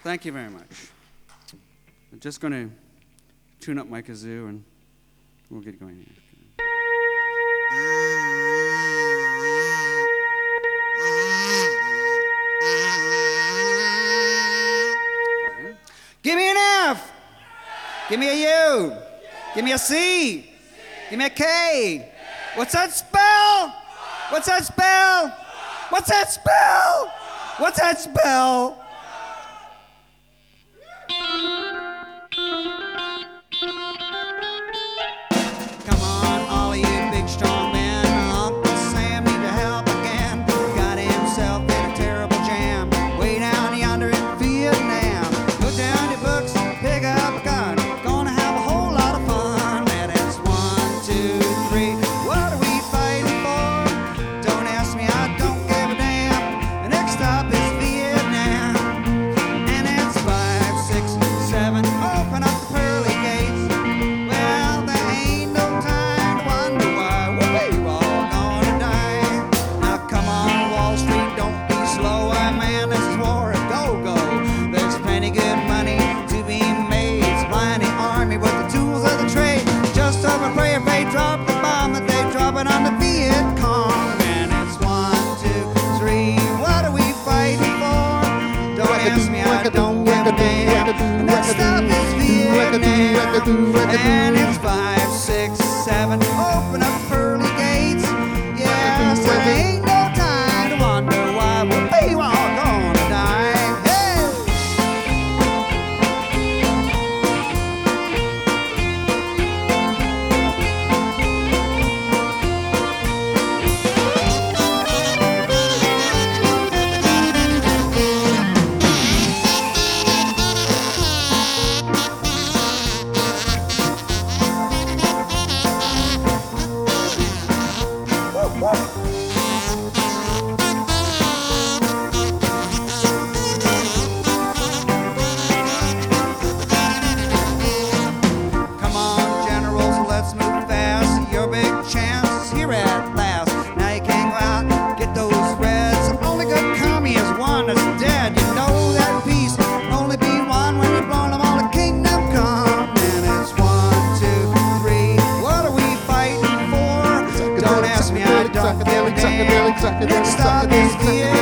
Thank you very much. I'm just going to tune up my kazoo and we'll get going here. Give me an F. Give me a U. Give me a C. Give me a K. What's that spell? What's that spell? What's that spell? What's that spell? Come on, all of you big strong men. Uncle Sam need to help again. Got himself in a terrible jam. Way down yonder in Vietnam. Put down your books, pick up a gun. Gonna have a whole lot of fun. And it's 1, 2, 3. What are we fighting for? Don't ask me, I don't give a damn. The next stop is Vietnam. And it's 5, 6, 7. Open up the pearly gates. Well, there ain't no time to wonder why we're all gonna die. Now come on, Wall Street, don't be slow. Man, this is war at go-go. There's plenty good money to be made. Supplying the army with the tools of the trade. Just hope and pray if they drop the bomb that they drop it on the Viet Cong. And it's 1, 2, 3. What are we fighting for? Don't ask me, I don't give a damn. The next stop is Vietnam. And it's 5, 6, 7. Open up the pearly gates. Yes, there ain't no time to wonder why we all gonna die. Hey! Come on, generals, let's move fast. Your big chance is here at last. Now you can't go out and get those reds. The only good commie is one that's dead. You know that peace can only be won when you've blown them all to kingdom come. And it's 1, 2, 3. What are we fighting for? Don't ask me, I don't give a damn. Next stop is Vietnam.